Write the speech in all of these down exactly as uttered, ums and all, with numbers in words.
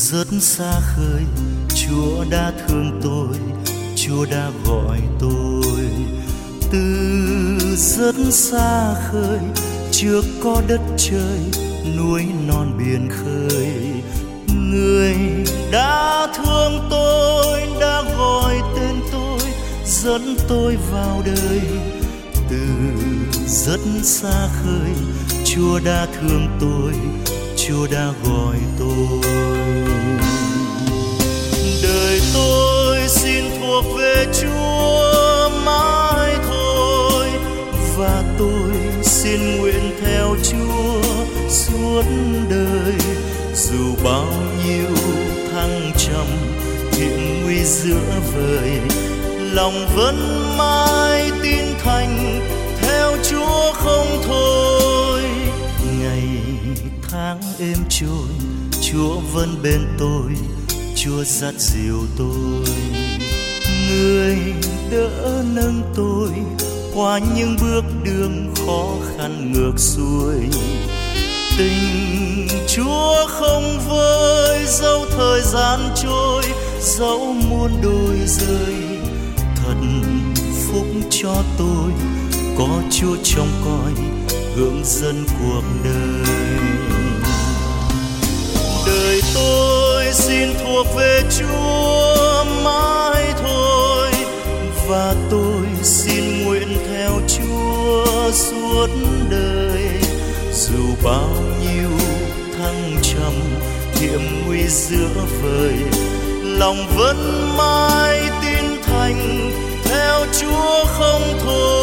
rất xa khơi, Chúa đã thương tôi, Chúa đã gọi tôi. Từ rất xa khơi, chưa có đất trời, núi non biển khơi, người đã thương tôi, đã gọi tên tôi, dẫn tôi vào đời. Từ rất xa khơi, Chúa đã thương tôi, Chúa đã gọi tôi. Đời tôi xin thuộc về Chúa mãi thôi, và tôi xin nguyện theo Chúa suốt đời. Dù bao nhiêu thăng trầm hiểm nguy giữa vời, lòng vẫn mãi tin thành theo Chúa không thôi. Ngày tháng êm trôi, Chúa vẫn bên tôi, Chúa dắt dìu tôi. Người đỡ nâng tôi qua những bước đường khó khăn ngược xuôi. Tình Chúa không vơi, dẫu thời gian trôi, dẫu muôn đôi rơi. Thật phúc cho tôi có Chúa trông coi, hướng dẫn cuộc đời. Đời tôi xin thuộc về Chúa mãi thôi, và tôi xin nguyện theo Chúa suốt đời. Dù bao nhiêu thăng trầm hiểm nguy giữa vời, lòng vẫn mãi tin thành theo Chúa không thôi.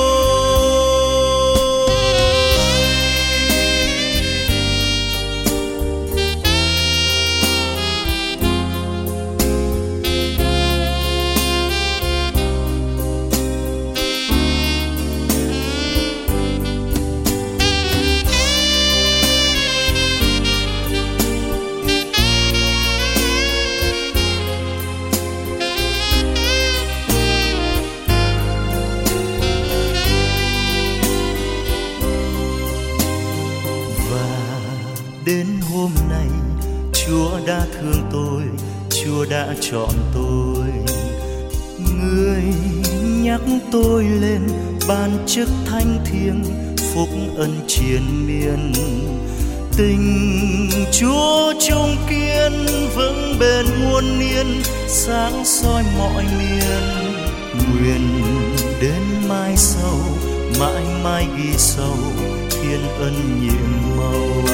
Đến hôm nay Chúa đã thương tôi, Chúa đã chọn tôi. Người nhắc tôi lên ban chức thánh thiêng, phúc ân triền miên. Tình Chúa trung kiên vững bền muôn niên, sáng soi mọi miền. Nguyện đến mai sau, mãi mãi ghi sâu thiên ân nhiệm màu.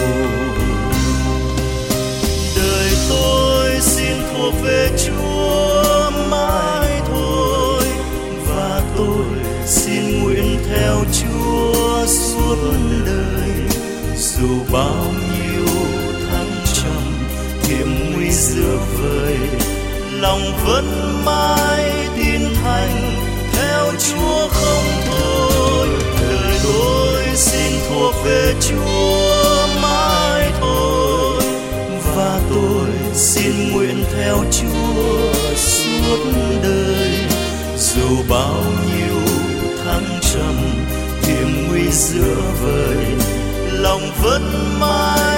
Đời tôi xin thuộc về Chúa mãi thôi, và tôi xin nguyện theo Chúa suốt đời. Dù bao nhiêu thăng trầm hiểm nguy giữa vời, lòng vẫn mãi tin thành theo Chúa không thôi. Đời tôi xin thuộc về Chúa mãi thôi, và tôi xin nguyện theo Chúa suốt đời. Dù bao nhiêu thăng trầm hiểm nguy giữa vời, lòng vẫn mãi